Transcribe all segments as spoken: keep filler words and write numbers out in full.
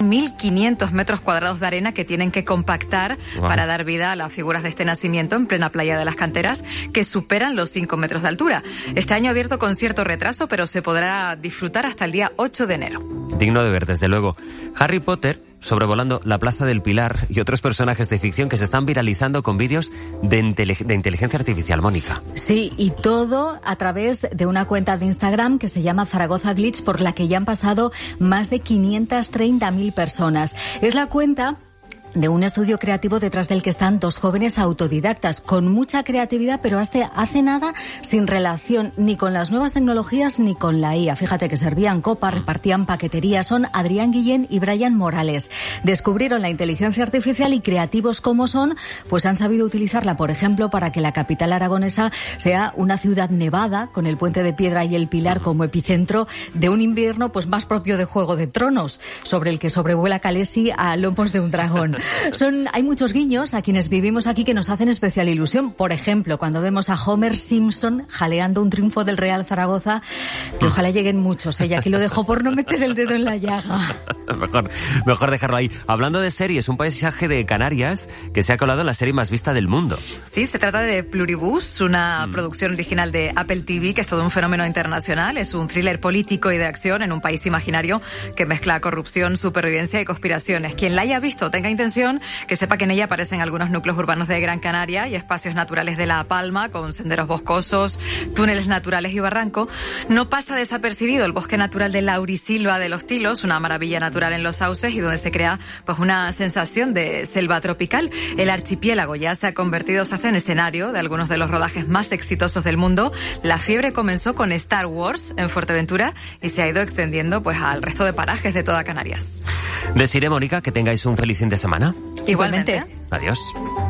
mil quinientos metros cuadrados de arena que tienen que compactar wow. para dar vida a las figuras de este nacimiento en plena playa de las Canteras, que superan los cinco metros de altura. Este año abierto con cierto retraso, pero se podrá disfrutar hasta el día ocho de enero. Digno de ver, desde luego. Harry Potter sobrevolando la Plaza del Pilar y otros personajes de ficción que se están viralizando con vídeos de, intele- de inteligencia artificial, Mónica. Sí, y todo a través de una cuenta de Instagram que se llama Zaragoza Glitch, por la que ya han pasado más de quinientas treinta mil personas. Es la cuenta de un estudio creativo detrás del que están dos jóvenes autodidactas con mucha creatividad, pero hace, hace nada sin relación ni con las nuevas tecnologías ni con la I A. Fíjate que servían copas, repartían paquetería. Son Adrián Guillén y Brian Morales. Descubrieron la inteligencia artificial y, creativos como son, pues han sabido utilizarla, por ejemplo, para que la capital aragonesa sea una ciudad nevada, con el Puente de Piedra y el Pilar como epicentro de un invierno pues más propio de Juego de Tronos, sobre el que sobrevuela Khaleesi a lomos de un dragón. Son, hay muchos guiños a quienes vivimos aquí que nos hacen especial ilusión. Por ejemplo, cuando vemos a Homer Simpson jaleando un triunfo del Real Zaragoza, que ojalá lleguen muchos. Ella aquí lo dejó por no meter el dedo en la llaga. mejor, mejor dejarlo ahí. Hablando de series, un paisaje de Canarias que se ha colado en la serie más vista del mundo. Sí, se trata de Pluribus, una mm. producción original de Apple T V, que es todo un fenómeno internacional. Es un thriller político y de acción en un país imaginario que mezcla corrupción, supervivencia y conspiraciones. Quien la haya visto tenga intención, que sepa que en ella aparecen algunos núcleos urbanos de Gran Canaria y espacios naturales de La Palma, con senderos boscosos, túneles naturales y barranco. No pasa desapercibido el bosque natural de Laurisilva de los Tilos, una maravilla natural en los sauces y donde se crea pues una sensación de selva tropical. El archipiélago ya se ha convertido, se hace en escenario de algunos de los rodajes más exitosos del mundo. La fiebre comenzó con Star Wars en Fuerteventura y se ha ido extendiendo pues al resto de parajes de toda Canarias. Desiree, Mónica, que tengáis un feliz fin de semana. Igualmente. Adiós.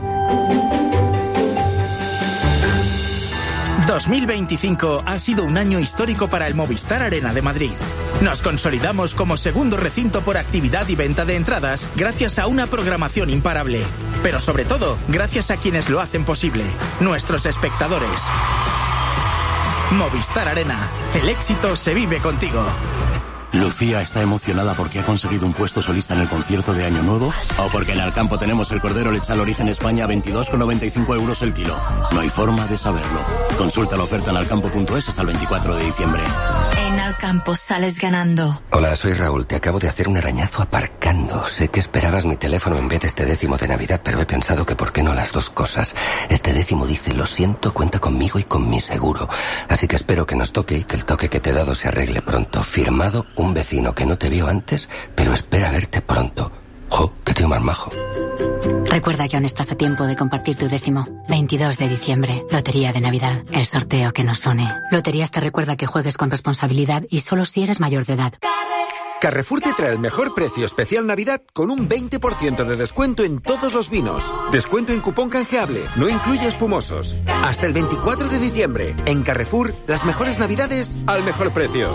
dos mil veinticinco ha sido un año histórico para el Movistar Arena de Madrid. Nos consolidamos como segundo recinto por actividad y venta de entradas gracias a una programación imparable. Pero sobre todo, gracias a quienes lo hacen posible, nuestros espectadores. Movistar Arena. El éxito se vive contigo. Lucía está emocionada porque ha conseguido un puesto solista en el concierto de Año Nuevo, o porque en Alcampo tenemos el cordero lechal Origen España a veintidós con noventa y cinco euros el kilo. No hay forma de saberlo. Consulta la oferta en alcampo punto es hasta el veinticuatro de diciembre. En Alcampo sales ganando. Hola, soy Raúl. Te acabo de hacer un arañazo aparcando. Sé que esperabas mi teléfono en vez de este décimo de Navidad, pero he pensado que por qué no las dos cosas. Este décimo dice: lo siento, cuenta conmigo y con mi seguro. Así que espero que nos toque y que el toque que te he dado se arregle pronto. Firmado, un vecino que no te vio antes, pero espera verte pronto. ¡Jo, qué tío más majo! Recuerda que aún estás a tiempo de compartir tu décimo. veintidós de diciembre, Lotería de Navidad, el sorteo que nos une. Loterías te recuerda que juegues con responsabilidad y solo si eres mayor de edad. Carrefour te trae el mejor precio especial Navidad con un veinte por ciento de descuento en todos los vinos. Descuento en cupón canjeable, no incluye espumosos. Hasta el veinticuatro de diciembre. En Carrefour, las mejores Navidades al mejor precio.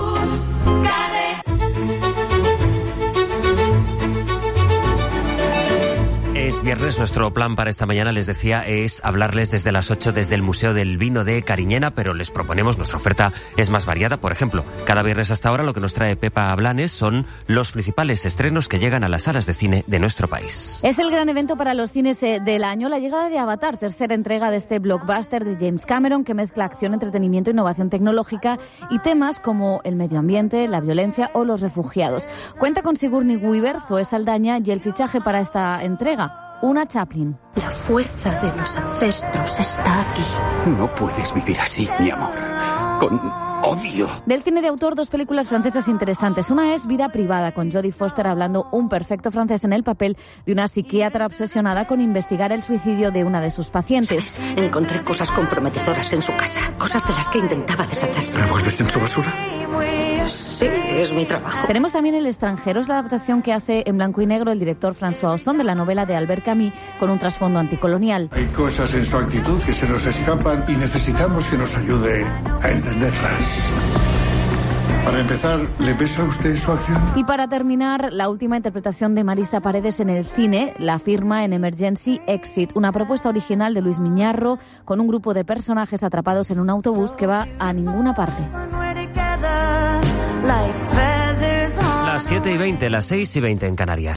Es viernes, nuestro plan para esta mañana, les decía, es hablarles desde las ocho desde el Museo del Vino de Cariñena, pero les proponemos, nuestra oferta es más variada. Por ejemplo, cada viernes hasta ahora lo que nos trae Pepa Blanes son los principales estrenos que llegan a las salas de cine de nuestro país. Es el gran evento para los cines del año, la llegada de Avatar, tercera entrega de este blockbuster de James Cameron, que mezcla acción, entretenimiento, innovación tecnológica y temas como el medio ambiente, la violencia o los refugiados. Cuenta con Sigourney Weaver, Zoe Saldaña y el fichaje para esta entrega, Una Chaplin. La fuerza de los ancestros está aquí. No puedes vivir así, mi amor. Con odio. Del cine de autor, dos películas francesas interesantes. Una es Vida Privada, con Jodie Foster hablando un perfecto francés en el papel de una psiquiatra obsesionada con investigar el suicidio de una de sus pacientes. ¿Sabes? Encontré cosas comprometedoras en su casa. Cosas de las que intentaba deshacerse. ¿Revuelves en su basura? Sí, es mi trabajo. Tenemos también El extranjero, es la adaptación que hace en blanco y negro el director François Ozon de la novela de Albert Camus, con un trasfondo anticolonial. Hay cosas en su actitud que se nos escapan y necesitamos que nos ayude a entenderlas. Para empezar, ¿le pesa a usted su acción? Y para terminar, la última interpretación de Marisa Paredes en el cine, la firma en Emergency Exit, una propuesta original de Luis Miñarro con un grupo de personajes atrapados en un autobús que va a ninguna parte. Las siete y veinte, las seis y veinte en Canarias.